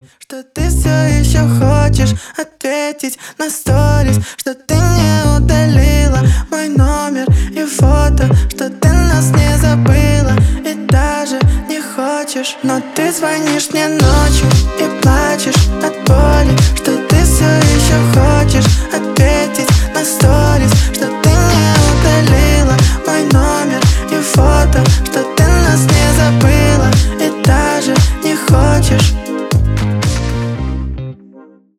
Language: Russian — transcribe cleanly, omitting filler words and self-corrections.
Что ты все еще хочешь ответить на сторис, что ты не удалила мой номер и фото, что ты нас не забыла и даже не хочешь. Но ты звонишь мне ночью и плачешь от боли, что ты все еще хочешь ответить на сторис, что ты не удалила мой номер и фото, что ты нас не забыла